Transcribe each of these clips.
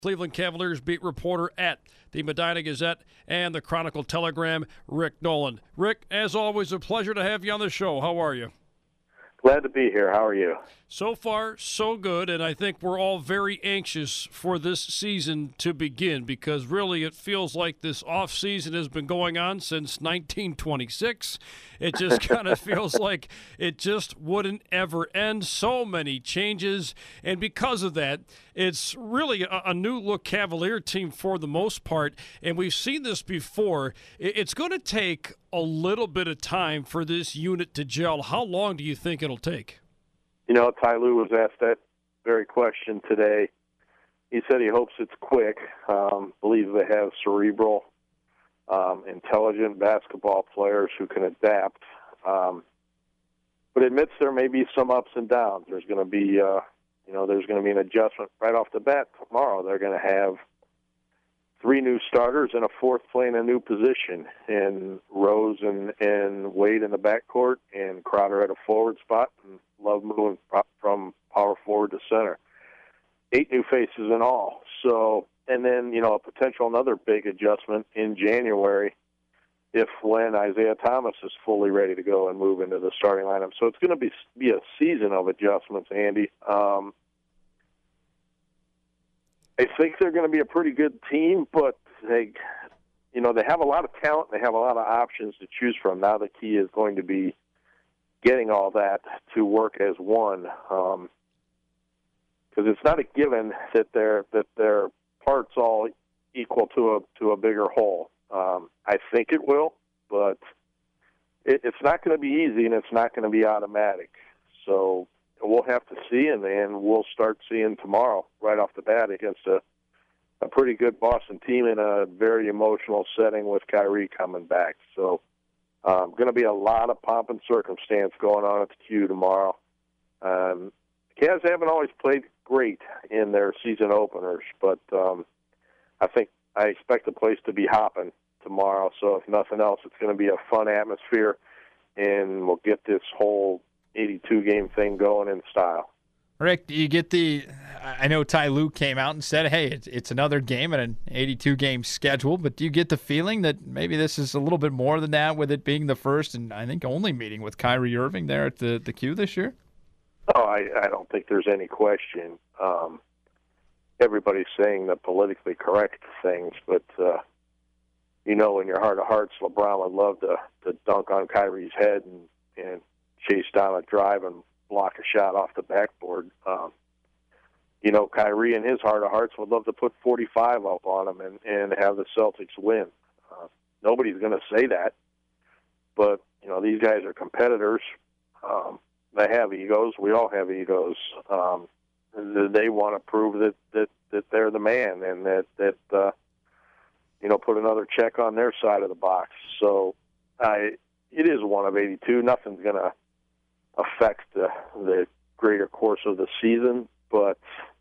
Cleveland Cavaliers beat reporter at the Medina Gazette and the Chronicle Telegram, Rick Nolan. Rick, as always, a pleasure to have you on the show. How are you? Glad to be here. How are you? So far, so good, and I think we're all very anxious for this season to begin because really it feels like this off season has been going on since 1926. It just kind of feels like it just wouldn't ever end. So many changes, and because of that, it's really a new-look Cavalier team for the most part, and we've seen this before. It's going to take a little bit of time for this unit to gel. How long do you think it'll take? You know, Ty Lue was asked that very question today. He said he hopes it's quick. Believes they have cerebral, intelligent basketball players who can adapt. But admits there may be some ups and downs. There's going to be, there's going to be an adjustment right off the bat tomorrow. They're going to have 3 new starters and a 4th playing a new position, and Rose and Wade in the backcourt, and Crowder at a forward spot, and Love moving from power forward to center. 8 new faces in all. So, and then, a potential another big adjustment in January when Isaiah Thomas is fully ready to go and move into the starting lineup. So it's going to be a season of adjustments, Andy. I think they're going to be a pretty good team, but they have a lot of talent. They have a lot of options to choose from. Now the key is going to be getting all that to work as one, because it's not a given that their parts all equal to a bigger whole. I think it will, but it's not going to be easy, and it's not going to be automatic. So we'll have to see, and we'll start seeing tomorrow right off the bat against a pretty good Boston team in a very emotional setting with Kyrie coming back. So going to be a lot of pomp and circumstance going on at the Q tomorrow. Cavs haven't always played great in their season openers, but I expect the place to be hopping tomorrow. So if nothing else, it's going to be a fun atmosphere, and we'll get this whole 82-game thing going in style. Rick, do you get I know Ty Lue came out and said, hey, it's another game and an 82-game schedule, but do you get the feeling that maybe this is a little bit more than that, with it being the first and I think only meeting with Kyrie Irving there at the Q this year? Oh, I don't think there's any question. Everybody's saying the politically correct things, but in your heart of hearts, LeBron would love to dunk on Kyrie's head and chase down a drive and block a shot off the backboard. Kyrie in his heart of hearts would love to put 45 up on him and have the Celtics win. Nobody's going to say that, but these guys are competitors. They have egos. We all have egos. They want to prove that they're the man, and that put another check on their side of the box. So it is one of 82. Nothing's going to affect the greater course of the season, but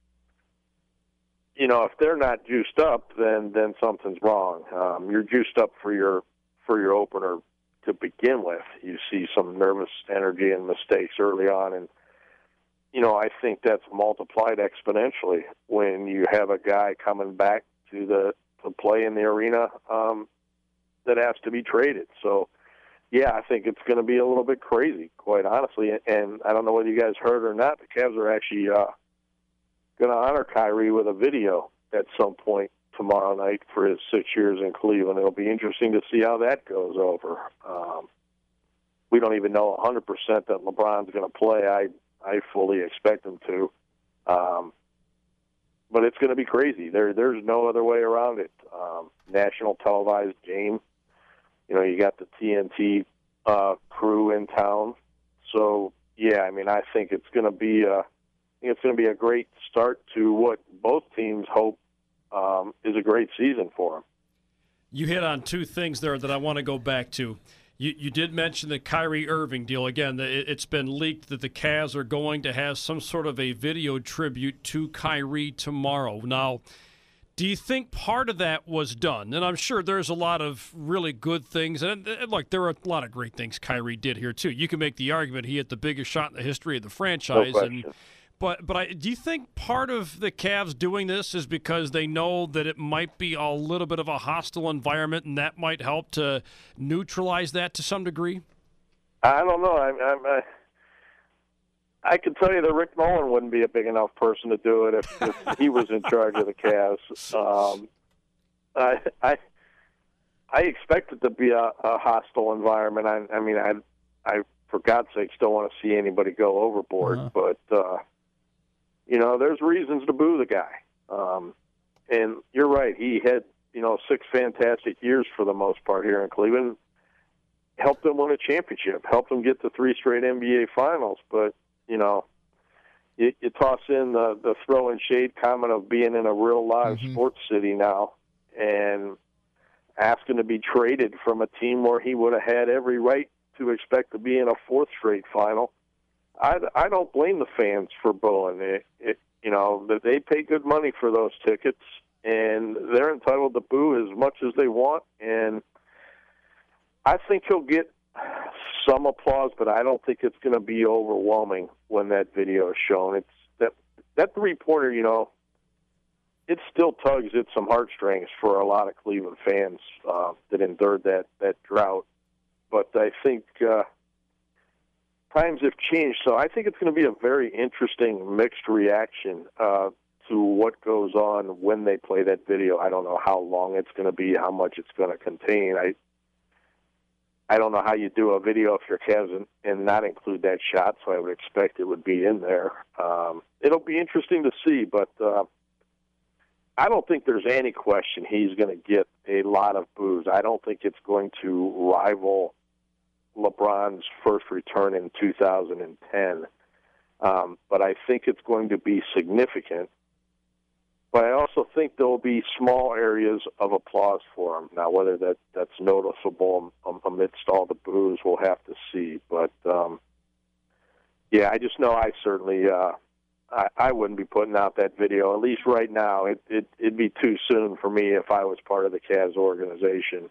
if they're not juiced up, then something's wrong. You're juiced up for your opener to begin with. You see some nervous energy and mistakes early on, and I think that's multiplied exponentially when you have a guy coming back to play in the arena that has to be traded. So, yeah, I think it's going to be a little bit crazy, quite honestly. And I don't know whether you guys heard or not, the Cavs are actually going to honor Kyrie with a video at some point tomorrow night for his 6 years in Cleveland. It'll be interesting to see how that goes over. We don't even know 100% that LeBron's going to play. I fully expect him to. But it's going to be crazy. There's no other way around it. National televised game. You got the TNT crew in town. So, yeah, I think it's going to be a great start to what both teams hope is a great season for them. You hit on 2 things there that I want to go back to. You did mention the Kyrie Irving deal. Again, it's been leaked that the Cavs are going to have some sort of a video tribute to Kyrie tomorrow. Now, do you think part of that was done? And I'm sure there's a lot of really good things. And look, there are a lot of great things Kyrie did here, too. You can make the argument he hit the biggest shot in the history of the franchise. No question. But do you think part of the Cavs doing this is because they know that it might be a little bit of a hostile environment, and that might help to neutralize that to some degree? I don't know. I can tell you that Rick Nolan wouldn't be a big enough person to do it if he was in charge of the Cavs. I expect it to be a hostile environment. I for God's sake, don't want to see anybody go overboard. But there's reasons to boo the guy. And you're right. He had 6 fantastic years for the most part here in Cleveland. Helped them win a championship. Helped them get to 3 straight NBA Finals. But you toss in the throw and shade comment of being in a real live sports city now, and asking to be traded from a team where he would have had every right to expect to be in a 4th straight final. I don't blame the fans for booing. They pay good money for those tickets, and they're entitled to boo as much as they want. And I think he'll get some applause, but I don't think it's going to be overwhelming when that video is shown. It's that 3-pointer, it still tugs at some heartstrings for a lot of Cleveland fans that endured that drought. But I think times have changed, so I think it's going to be a very interesting mixed reaction to what goes on when they play that video. I don't know how long it's going to be, how much it's going to contain. I don't know how you do a video if you're Cavs and not include that shot, so I would expect it would be in there. It'll be interesting to see, but I don't think there's any question he's going to get a lot of boos. I don't think it's going to rival LeBron's first return in 2010, but I think it's going to be significant. But I also think there will be small areas of applause for him. Now, whether that's noticeable amidst all the boos, we'll have to see. But, I just know I certainly I wouldn't be putting out that video, at least right now. It'd be too soon for me if I was part of the Cavs organization.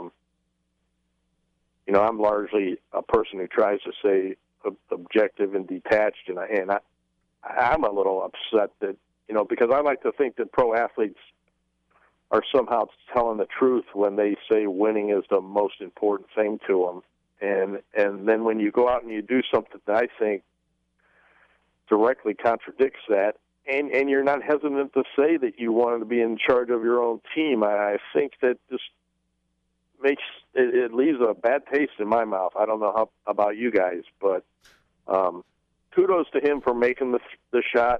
I'm largely a person who tries to stay objective and detached, and I'm a little upset that, because I like to think that pro athletes are somehow telling the truth when they say winning is the most important thing to them. And then when you go out and you do something that I think directly contradicts that, and you're not hesitant to say that you wanted to be in charge of your own team, I think that just makes it leaves a bad taste in my mouth. I don't know how about you guys, but kudos to him for making the shot,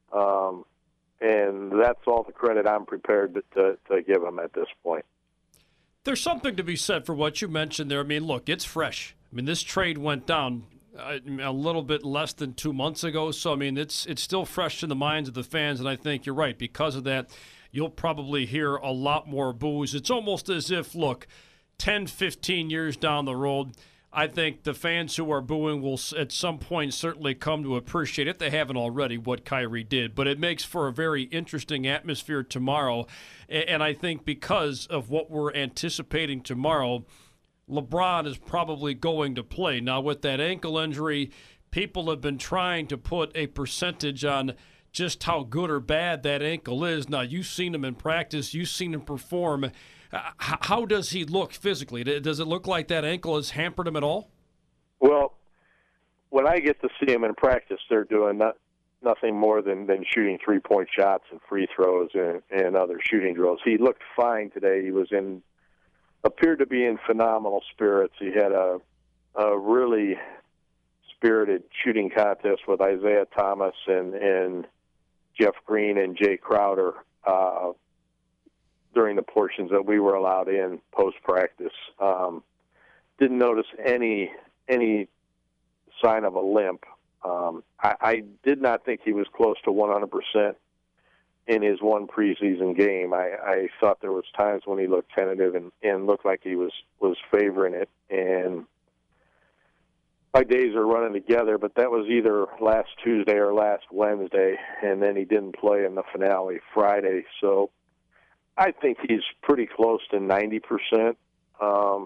and that's all the credit I'm prepared to give him at this point. There's something to be said for what you mentioned there. I mean, look, it's fresh. I mean, this trade went down a little bit less than 2 months ago, so I mean, it's still fresh in the minds of the fans, and I think you're right. Because of that, you'll probably hear a lot more boos. It's almost as if, look, 10, 15 years down the road, I think the fans who are booing will at some point certainly come to appreciate, if they haven't already, what Kyrie did. But it makes for a very interesting atmosphere tomorrow. And I think because of what we're anticipating tomorrow, LeBron is probably going to play. Now, with that ankle injury, people have been trying to put a percentage on just how good or bad that ankle is. Now, you've seen him in practice. You've seen him perform. How does he look physically? Does it look like that ankle has hampered him at all? Well, when I get to see him in practice, they're doing nothing more than shooting 3-point shots and free throws and other shooting drills. He looked fine today. He appeared to be in phenomenal spirits. He had a really spirited shooting contest with Isaiah Thomas and Jeff Green and Jay Crowder during the portions that we were allowed in post-practice. Didn't notice any sign of a limp. I did not think he was close to 100% in his one preseason game. I thought there was times when he looked tentative and looked like he was favoring it. And my days are running together, but that was either last Tuesday or last Wednesday, and then he didn't play in the finale Friday. So I think he's pretty close to 90%.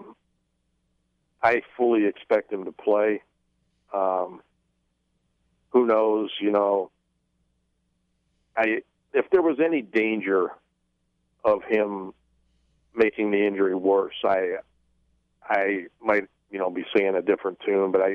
I fully expect him to play. who knows? If there was any danger of him making the injury worse, I might be singing a different tune. But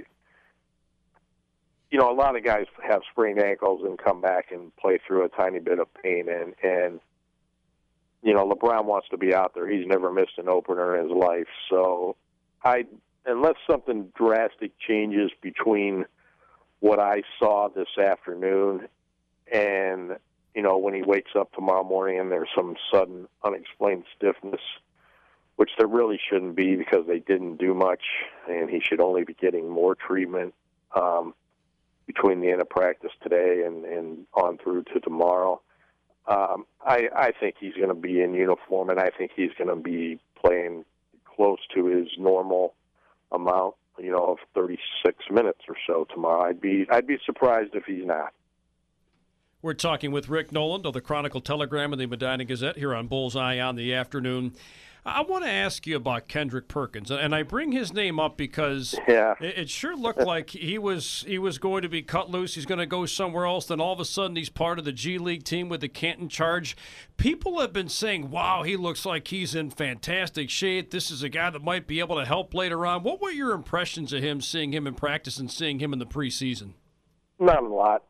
a lot of guys have sprained ankles and come back and play through a tiny bit of pain, and LeBron wants to be out there. He's never missed an opener in his life. So unless something drastic changes between what I saw this afternoon and, when he wakes up tomorrow morning and there's some sudden unexplained stiffness, which there really shouldn't be because they didn't do much and he should only be getting more treatment between the end of practice today and on through to tomorrow. I think he's going to be in uniform, and I think he's going to be playing close to his normal amount, of 36 minutes or so tomorrow. I'd be surprised if he's not. We're talking with Rick Noland of the Chronicle Telegram and the Medina Gazette here on Bullseye on the Afternoon. I want to ask you about Kendrick Perkins, and I bring his name up because it sure looked like he was going to be cut loose. He's going to go somewhere else. Then all of a sudden he's part of the G League team with the Canton Charge. People have been saying, wow, he looks like he's in fantastic shape. This is a guy that might be able to help later on. What were your impressions of him, seeing him in practice and seeing him in the preseason? Not a lot.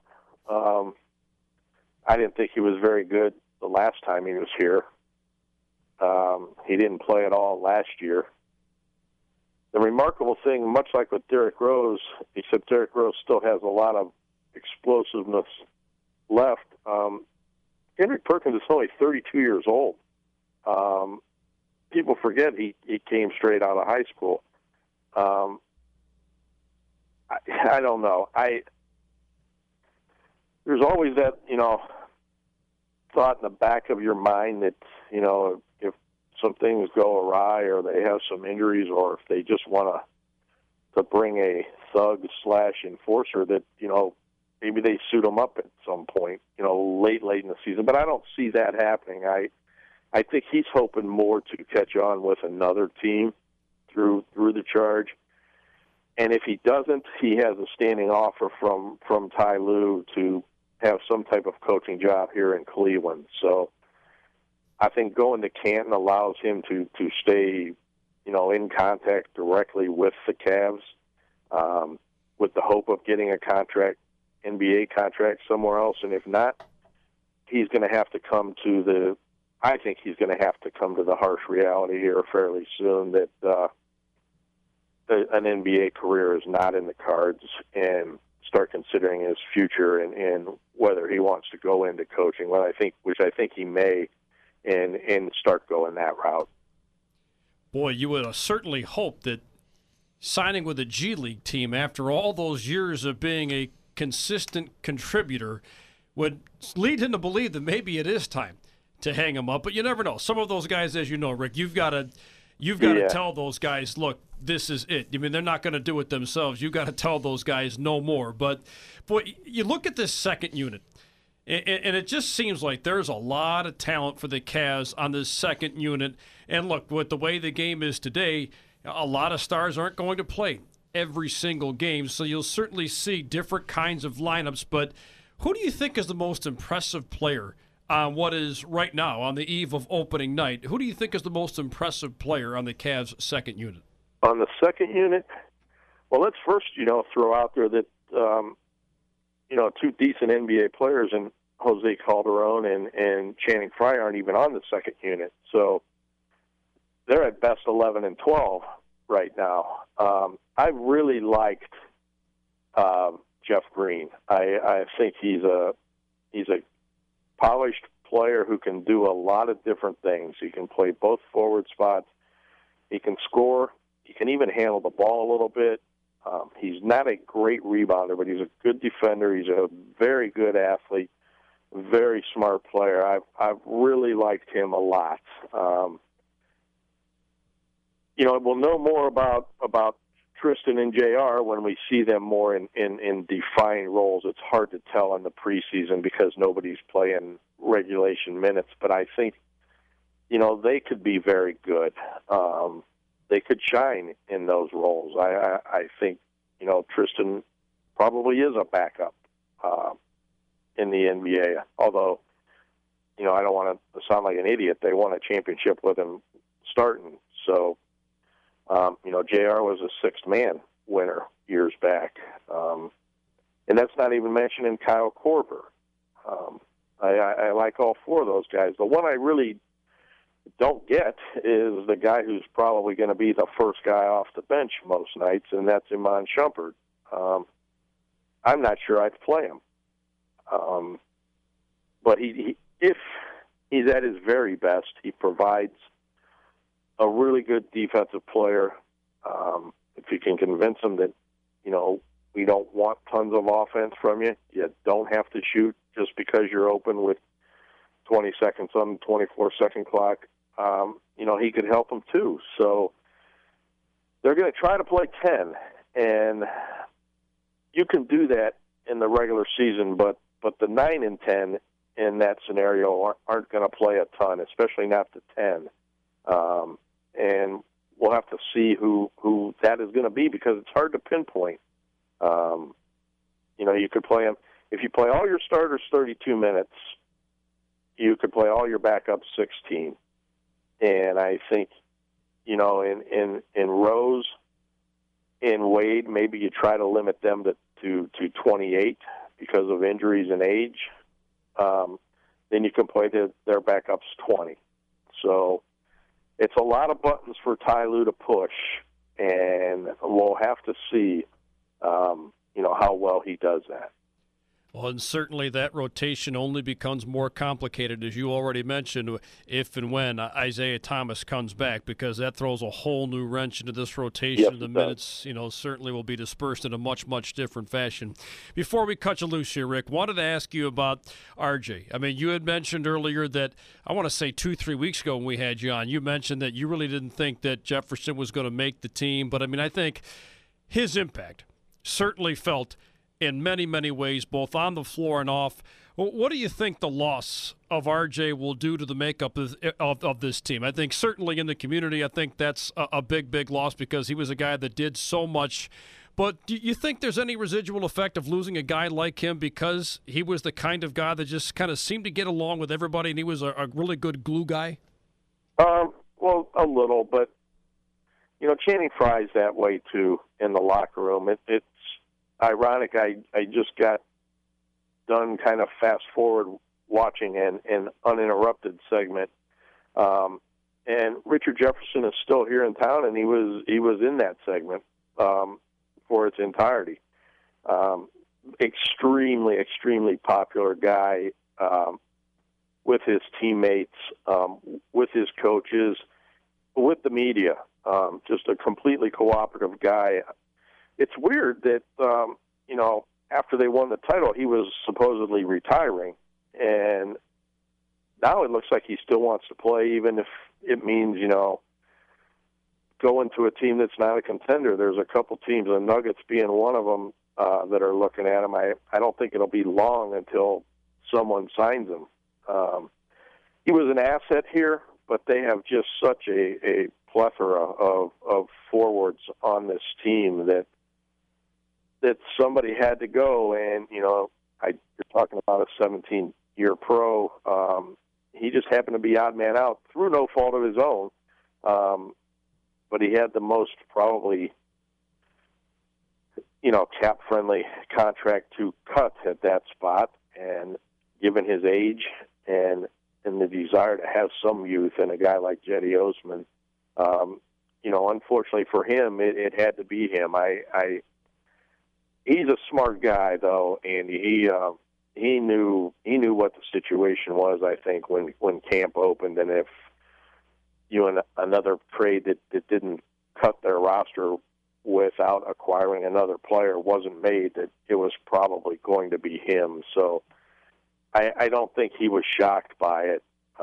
I didn't think he was very good the last time he was here. He didn't play at all last year. The remarkable thing, much like with Derrick Rose, except Derrick Rose still has a lot of explosiveness left, Kendrick Perkins is only 32 years old. People forget he came straight out of high school. I don't know. There's always that, thought in the back of your mind that, if some things go awry or they have some injuries or if they just want to bring a thug/enforcer that, maybe they suit him up at some point, late in the season. But I don't see that happening. I think he's hoping more to catch on with another team through the Charge. And if he doesn't, he has a standing offer from Ty Lue to have some type of coaching job here in Cleveland. So I think going to Canton allows him to stay, in contact directly with the Cavs, with the hope of getting a NBA contract somewhere else. And if not, he's going to have to come to the harsh reality here fairly soon that an NBA career is not in the cards, and start considering his future and whether he wants to go into coaching, which I think he may, and start going that route. Boy, you would certainly hope that signing with a G League team after all those years of being a consistent contributor would lead him to believe that maybe it is time to hang him up. But you never know. Some of those guys, as you know, Rick, you've got to tell those guys, look, this is it. I mean, they're not going to do it themselves. You've got to tell those guys no more. But, boy, you look at this second unit, and it just seems like there's a lot of talent for the Cavs on this second unit. And, look, with the way the game is today, a lot of stars aren't going to play every single game, so you'll certainly see different kinds of lineups. But who do you think is the most impressive player on what is right now on the eve of opening night? Who do you think is the most impressive player on the Cavs' second unit? On the second unit, well, let's first, throw out there that, two decent NBA players in Jose Calderon and Channing Frye aren't even on the second unit. So they're at best 11 and 12 right now. I really liked Jeff Green. I think he's a polished player who can do a lot of different things. He can play both forward spots. He can score. He can even handle the ball a little bit. He's not a great rebounder, but he's a good defender. He's a very good athlete, very smart player. I've really liked him a lot. We'll know more about Tristan and JR when we see them more in defined roles. It's hard to tell in the preseason because nobody's playing regulation minutes, but I think, they could be very good. They could shine in those roles. I think, Tristan probably is a backup in the NBA. Although, I don't want to sound like an idiot. They won a championship with him starting. So, JR was a sixth-man winner years back. And that's not even mentioning Kyle Korver. I like all four of those guys. The one I really don't get is the guy who's probably going to be the first guy off the bench most nights, and that's Iman Shumpert. I'm not sure I'd play him. But if he's at his very best, he provides a really good defensive player. If you can convince him that, we don't want tons of offense from you, you don't have to shoot just because you're open with 20 seconds on the 24-second clock, he could help them too. So they're going to try to play 10, and you can do that in the regular season, but the 9 and 10 in that scenario aren't going to play a ton, especially not the 10. And we'll have to see who that is going to be because it's hard to pinpoint. You could play them. If you play all your starters 32 minutes, you could play all your backups 16. And I think, in Rose and Wade, maybe you try to limit them to 28 because of injuries and age. Then you can play their backups 20. So it's a lot of buttons for Ty Lue to push, and we'll have to see, how well he does that. Well, and certainly that rotation only becomes more complicated, as you already mentioned, if and when Isaiah Thomas comes back, because that throws a whole new wrench into this rotation. Yes, the minutes, certainly will be dispersed in a much, much different fashion. Before we cut you loose here, Rick, wanted to ask you about RJ. I mean, you had mentioned earlier that, I want to say 2-3 weeks ago when we had you on, you mentioned that you really didn't think that Jefferson was going to make the team. But, I think his impact certainly felt in many, many ways, both on the floor and off. What do you think the loss of RJ will do to the makeup of this team? I think certainly in the community, I think that's a big, big loss because he was a guy that did so much. But do you think there's any residual effect of losing a guy like him because he was the kind of guy that just kind of seemed to get along with everybody and he was a really good glue guy? Well, a little, but, Channing Frye's that way too in the locker room. It's ironic. I just got done kind of fast forward watching an uninterrupted segment, and Richard Jefferson is still here in town, and he was in that segment for its entirety. Extremely popular guy with his teammates, with his coaches, with the media. Just a completely cooperative guy. It's weird that, after they won the title, he was supposedly retiring. And now it looks like he still wants to play, even if it means, going to a team that's not a contender. There's a couple teams, the Nuggets being one of them, that are looking at him. I don't think it'll be long until someone signs him. He was an asset here, but they have just such a plethora of forwards on this team that somebody had to go. And, you're talking about a 17-year pro. He just happened to be odd man out through no fault of his own. But he had the most probably, cap-friendly contract to cut at that spot. And given his age and the desire to have some youth in a guy like Jetty Osman, unfortunately for him, it had to be him. He's a smart guy, though, and he knew what the situation was. I think when camp opened, and if another trade that didn't cut their roster without acquiring another player wasn't made, that it was probably going to be him. So I don't think he was shocked by it.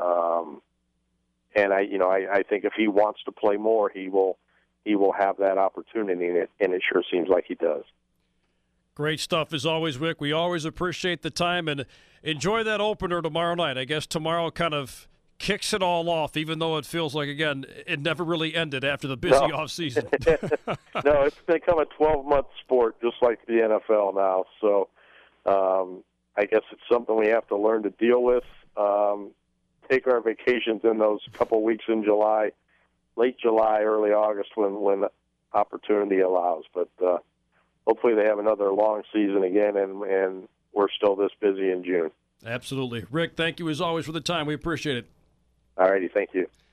And I think if he wants to play more, he will have that opportunity, and it sure seems like he does. Great stuff as always, Rick. We always appreciate the time, and enjoy that opener tomorrow night. I guess tomorrow kind of kicks it all off, even though it feels like, again, it never really ended after the busy offseason. No, it's become a 12-month sport, just like the NFL now. So I guess it's something we have to learn to deal with. Take our vacations in those couple weeks in July, late July, early August, when opportunity allows. But hopefully they have another long season again, and we're still this busy in June. Absolutely. Rick, thank you as always for the time. We appreciate it. All righty, thank you.